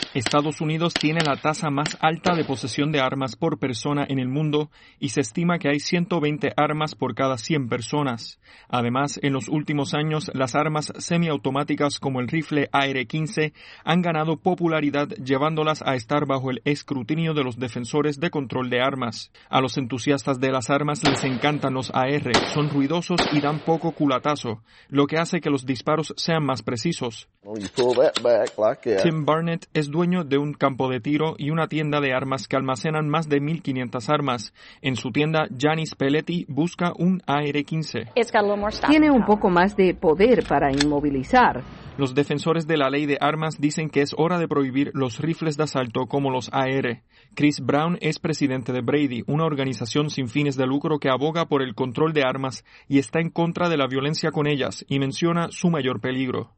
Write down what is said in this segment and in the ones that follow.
Estados Unidos tiene la tasa más alta de posesión de armas por persona en el mundo y se estima que hay 120 armas por cada 100 personas. Además, en los últimos años, las armas semiautomáticas como el rifle AR-15 han ganado popularidad, llevándolas a estar bajo el escrutinio de los defensores de control de armas. A los entusiastas de las armas les encantan los AR, son ruidosos y dan poco culatazo, lo que hace que los disparos sean más precisos. Tim Barnett es dueño de un campo de tiro y una tienda de armas que almacenan más de 1,500 armas. En su tienda, Janice Pelletti busca un AR-15. Tiene un poco más de poder para inmovilizar. Los defensores de la ley de armas dicen que es hora de prohibir los rifles de asalto como los AR. Chris Brown es presidente de Brady, una organización sin fines de lucro que aboga por el control de armas y está en contra de la violencia con ellas, y menciona su mayor peligro.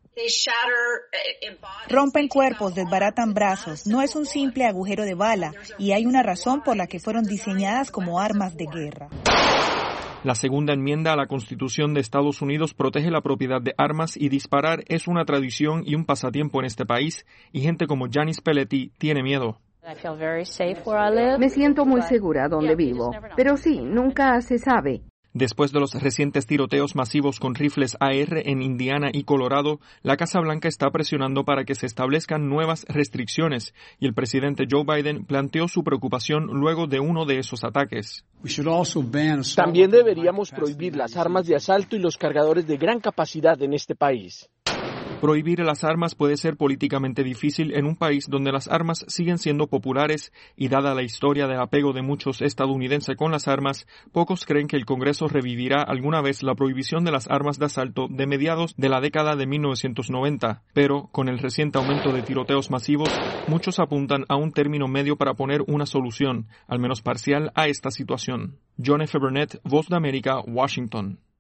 Rompen cuerpos, desbaratan brazos. No es un simple agujero de bala, y hay una razón por la que fueron diseñadas como armas de guerra. La segunda enmienda a la Constitución de Estados Unidos protege la propiedad de armas y disparar es una tradición y un pasatiempo en este país, y gente como Janice Pelletti tiene miedo. Me siento muy segura donde vivo, pero sí, nunca se sabe. Después de los recientes tiroteos masivos con rifles AR en Indiana y Colorado, la Casa Blanca está presionando para que se establezcan nuevas restricciones, y el presidente Joe Biden planteó su preocupación luego de uno de esos ataques. También deberíamos prohibir las armas de asalto y los cargadores de gran capacidad en este país. Prohibir las armas puede ser políticamente difícil en un país donde las armas siguen siendo populares y dada la historia de apego de muchos estadounidenses con las armas, pocos creen que el Congreso revivirá alguna vez la prohibición de las armas de asalto de mediados de la década de 1990. Pero, con el reciente aumento de tiroteos masivos, muchos apuntan a un término medio para poner una solución, al menos parcial, a esta situación. John F. Burnett, Voz de América, Washington.